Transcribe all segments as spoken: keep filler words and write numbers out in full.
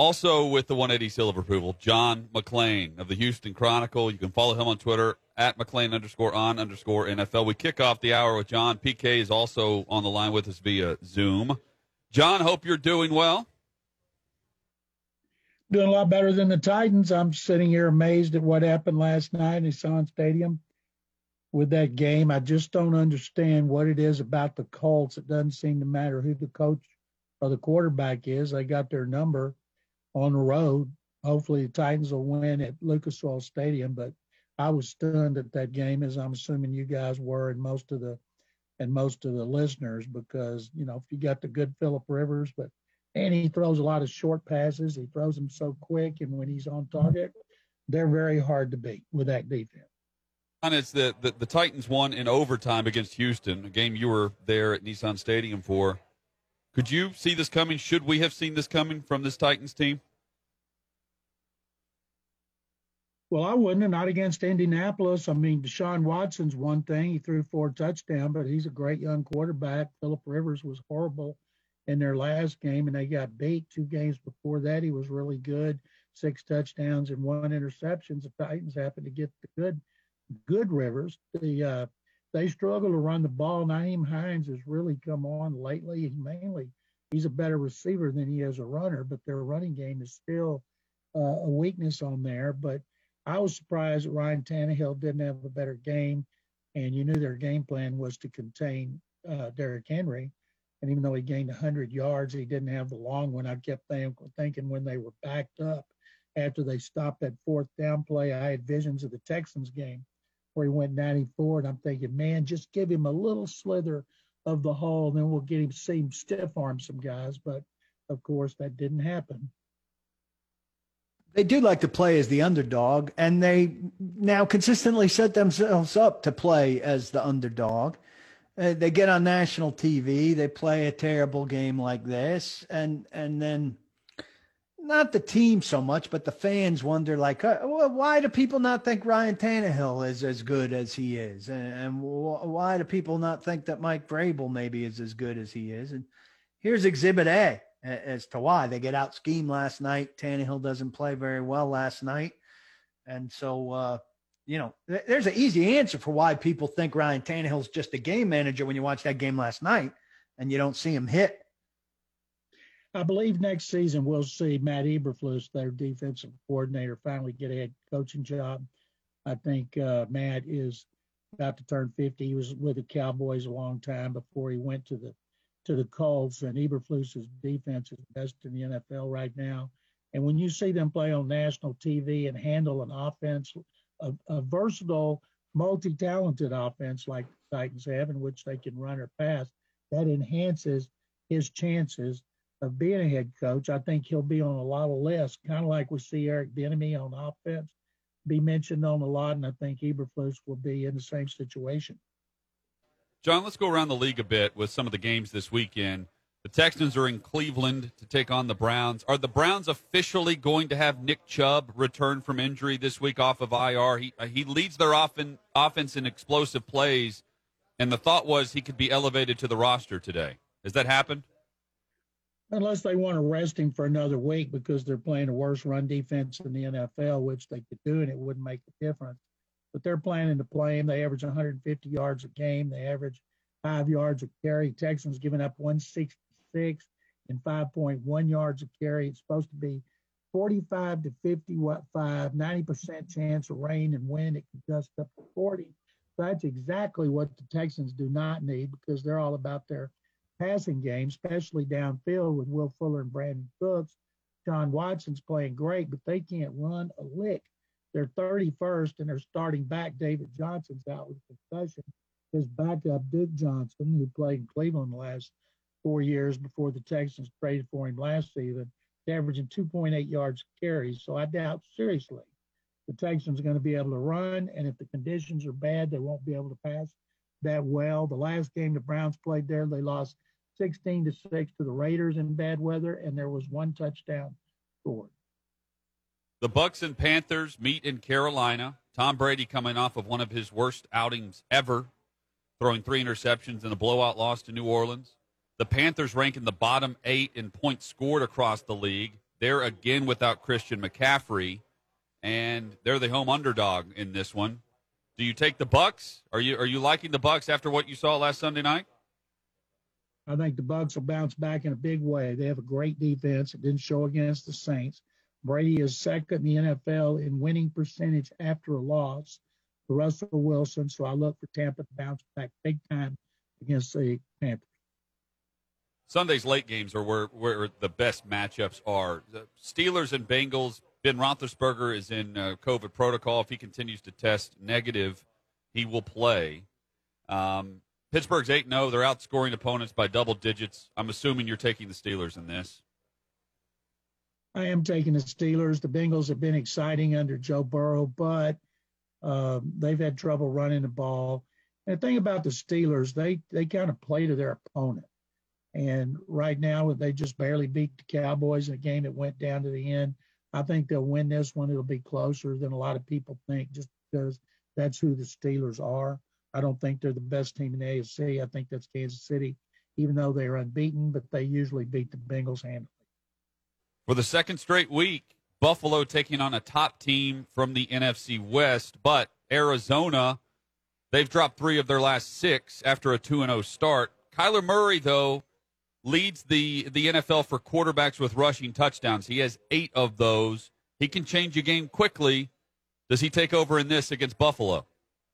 Also with the one eighty seal of approval, John McClain of the Houston Chronicle. You can follow him on Twitter at McClain underscore on underscore N F L. We kick off the hour with John. P K is also on the line with us via Zoom. John, hope you're doing well. Doing a lot better than the Titans. I'm sitting here amazed at what happened last night in Nissan Stadium with that game. I just don't understand what it is about the Colts. It doesn't seem to matter who the coach or the quarterback is. They got their number on the road. Hopefully the Titans will win at Lucas Oil Stadium, but I was stunned at that game, as I'm assuming you guys were, and most of the and most of the listeners, because, you know, if you got the good Phillip Rivers, but and he throws a lot of short passes, he throws them so quick, and when he's on target, they're very hard to beat with that defense. And it's the, the, the Titans won in overtime against Houston, a game you were there at Nissan Stadium for. Could you see this coming? Should we have seen this coming from this Titans team? Well, I wouldn't, and not against Indianapolis. I mean, Deshaun Watson's one thing. He threw four touchdowns, but he's a great young quarterback. Phillip Rivers was horrible in their last game, and they got beat. Two games before that, he was really good. Six touchdowns and one interception. The Titans happened to get the good, good Rivers. The uh, They struggle to run the ball. Naeem Hines has really come on lately. He mainly, he's a better receiver than he is a runner, but their running game is still uh, a weakness on there. But I was surprised that Ryan Tannehill didn't have a better game, and you knew their game plan was to contain uh, Derrick Henry. And even though he gained one hundred yards, he didn't have the long one. I kept think, thinking when they were backed up after they stopped that fourth down play, I had visions of the Texans game where he went ninety-four, and I'm thinking, man, just give him a little slither of the hole, and then we'll get him, see him stiff-arm some guys. But, of course, that didn't happen. They do like to play as the underdog, and they now consistently set themselves up to play as the underdog. Uh, they get on national T V, they play a terrible game like this, and and then not the team so much, but the fans wonder, like, uh, well, why do people not think Ryan Tannehill is as good as he is? And, and w- why do people not think that Mike Vrabel maybe is as good as he is? And here's Exhibit A as to why. They get out schemed last night. Tannehill doesn't play very well last night. And so, uh, you know, th- there's an easy answer for why people think Ryan Tannehill's just a game manager when you watch that game last night and you don't see him hit. I believe next season we'll see Matt Eberflus, their defensive coordinator, finally get a head coaching job. I think uh, Matt is about to turn fifty. He was with the Cowboys a long time before he went to the to the Colts, and Eberflus's defense is best in the N F L right now. And when you see them play on national T V and handle an offense, a, a versatile, multi-talented offense like the Titans have, in which they can run or pass, that enhances his chances of being a head coach. I think he'll be on a lot of lists, kind of like we see Eric Bieniemy on offense be mentioned on a lot, and I think Eberflus will be in the same situation. John, let's go around the league a bit with some of the games this weekend. The Texans are in Cleveland to take on the Browns. Are the Browns officially going to have Nick Chubb return from injury this week off of I R? He he leads their offen, offense in explosive plays, and the thought was he could be elevated to the roster today. Has that happened? Unless they want to rest him for another week because they're playing a worse run defense in the N F L, which they could do, and it wouldn't make a difference. But they're planning to play him. They average one hundred fifty yards a game. They average five yards a carry. Texans giving up one sixty-six and five point one yards a carry. It's supposed to be forty-five to fifty-five, ninety percent chance of rain and wind. It could gust up to forty. So that's exactly what the Texans do not need, because they're all about their passing game, especially downfield with Will Fuller and Brandon Cooks. John Watson's playing great, but they can't run a lick. They're thirty-first, and their starting back, David Johnson's out with concussion. His backup, Duke Johnson, who played in Cleveland the last four years before the Texans traded for him last season, is averaging two point eight yards carries. So I doubt seriously the Texans are going to be able to run, and if the conditions are bad, they won't be able to pass that well. The last game the Browns played there, they lost sixteen to six to the Raiders in bad weather, and there was one touchdown scored. The Bucs and Panthers meet in Carolina. Tom Brady coming off of one of his worst outings ever, throwing three interceptions in a blowout loss to New Orleans. The Panthers rank in the bottom eight in points scored across the league. They're again without Christian McCaffrey, and they're the home underdog in this one. Do you take the Bucks? Are you are you liking the Bucks after what you saw last Sunday night? I think the Bucks will bounce back in a big way. They have a great defense. It didn't show against the Saints. Brady is second in the N F L in winning percentage after a loss to Russell Wilson. So I look for Tampa to bounce back big time against the Panthers. Sunday's late games are where, where the best matchups are. The Steelers and Bengals. Ben Roethlisberger is in uh, COVID protocol. If he continues to test negative, he will play. Um, Pittsburgh's eight and oh. They're outscoring opponents by double digits. I'm assuming you're taking the Steelers in this. I am taking the Steelers. The Bengals have been exciting under Joe Burrow, but uh, they've had trouble running the ball. And the thing about the Steelers, they, they kind of play to their opponent. And right now, they just barely beat the Cowboys in a game that went down to the end. I think they'll win this one. It'll be closer than a lot of people think just because that's who the Steelers are. I don't think they're the best team in the A F C. I think that's Kansas City, even though they're unbeaten, but they usually beat the Bengals handily. For the second straight week, Buffalo taking on a top team from the N F C West, but Arizona, they've dropped three of their last six after a two and oh start. Kyler Murray, though, leads the, the N F L for quarterbacks with rushing touchdowns. He has eight of those. He can change a game quickly. Does he take over in this against Buffalo?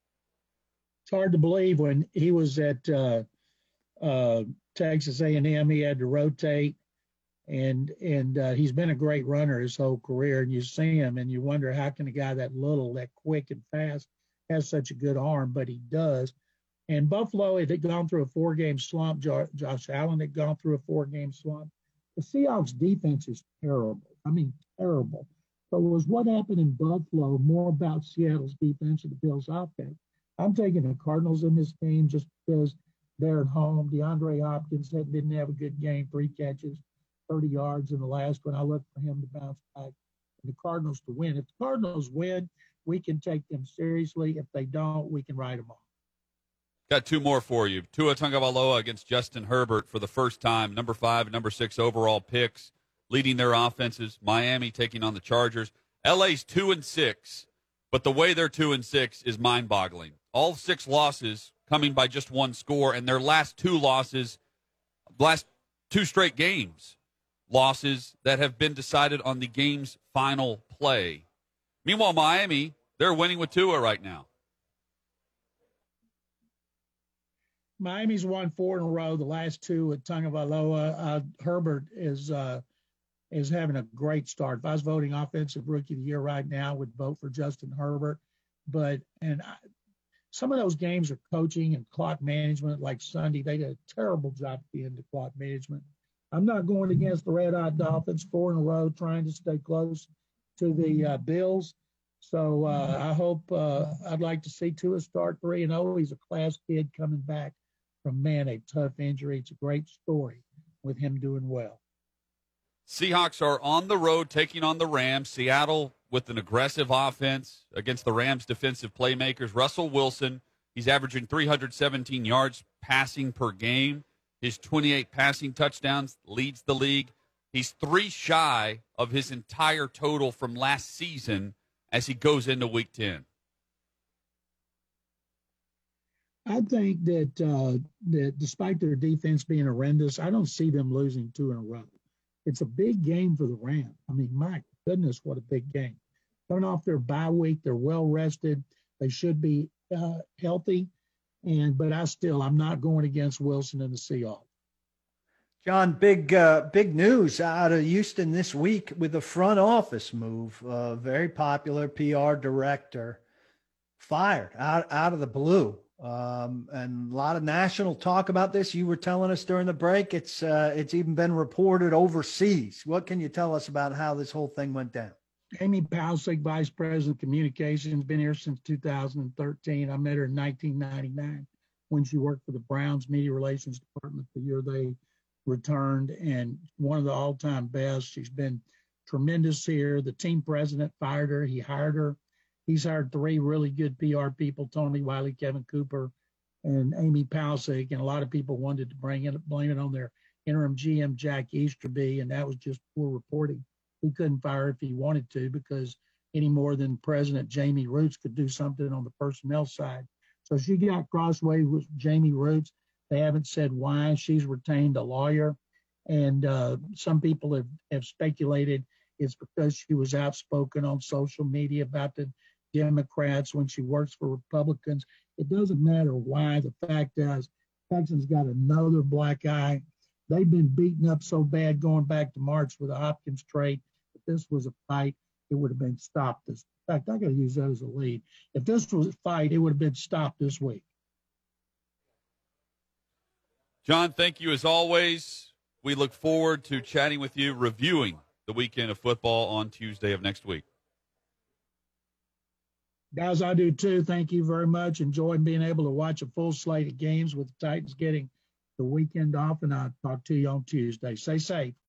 It's hard to believe when he was at uh, uh, Texas A and M, he had to rotate, and and uh, he's been a great runner his whole career. And you see him, and you wonder how can a guy that little, that quick and fast, has such a good arm, but he does. And Buffalo had gone through a four-game slump. Josh Allen had gone through a four-game slump. The Seahawks defense is terrible. I mean, terrible. So was what happened in Buffalo more about Seattle's defense and the Bills' offense? I'm taking the Cardinals in this game just because they're at home. DeAndre Hopkins didn't have a good game, three catches, thirty yards in the last one. I look for him to bounce back and the Cardinals to win. If the Cardinals win, we can take them seriously. If they don't, we can write them off. Got two more for you. Tua Tagovailoa against Justin Herbert for the first time. Number five and number six overall picks, leading their offenses. Miami taking on the Chargers. L A's two and six, but the way they're two and six is mind-boggling. All six losses coming by just one score, and their last two losses, last two straight games, losses that have been decided on the game's final play. Meanwhile, Miami, they're winning with Tua right now. Miami's won four in a row, the last two with Tagovailoa. Uh, Herbert is uh, is having a great start. If I was voting Offensive Rookie of the Year right now, I would vote for Justin Herbert. But and I, some of those games are coaching and clock management. Like Sunday, they did a terrible job at the end of clock management. I'm not going against the Red Hot Dolphins four in a row, trying to stay close to the uh, Bills. So uh, I hope uh, I'd like to see Tua start three and oh. He's a class kid coming back from, man, a tough injury. It's a great story with him doing well. Seahawks are on the road taking on the Rams. Seattle with an aggressive offense against the Rams' defensive playmakers. Russell Wilson, he's averaging three hundred seventeen yards passing per game. His twenty-eight passing touchdowns leads the league. He's three shy of his entire total from last season as he goes into week ten. I think that uh, that despite their defense being horrendous, I don't see them losing two in a row. It's a big game for the Rams. I mean, my goodness, what a big game. Coming off their bye week, they're well rested. They should be uh, healthy. And but I still, I'm not going against Wilson and the Seahawks. John, big uh, big news out of Houston this week with the front office move. Uh, very popular P R director fired out, out of the blue. Um, and a lot of national talk about this. You were telling us during the break, it's uh, it's even been reported overseas. What can you tell us about how this whole thing went down? Amy Palcic, Vice President of Communications, been here since two thousand thirteen. I met her in nineteen ninety-nine when she worked for the Browns Media Relations Department the year they returned, and one of the all-time best. She's been tremendous here. The team president fired her. He hired her. He's hired three really good P R people, Tony Wiley, Kevin Cooper, and Amy Palcic, and a lot of people wanted to bring it, blame it on their interim G M, Jack Easterby, and that was just poor reporting he couldn't fire if he wanted to, because any more than President Jamie Roots could do something on the personnel side. So she got crossway with Jamie Roots. They haven't said why. She's retained a lawyer. And uh, some people have, have speculated it's because she was outspoken on social media about the Democrats when she works for Republicans. It doesn't matter why. The fact is, Texans got another black eye. They've been beaten up so bad going back to March with the Hopkins trade. If this was a fight, it would have been stopped. This, in fact, I got to use that as a lead. If this was a fight, it would have been stopped this week. John, thank you as always. We look forward to chatting with you, reviewing the weekend of football on Tuesday of next week. Guys, I do too. Thank you very much. Enjoying being able to watch a full slate of games with the Titans getting the weekend off, and I'll talk to you on Tuesday. Stay safe.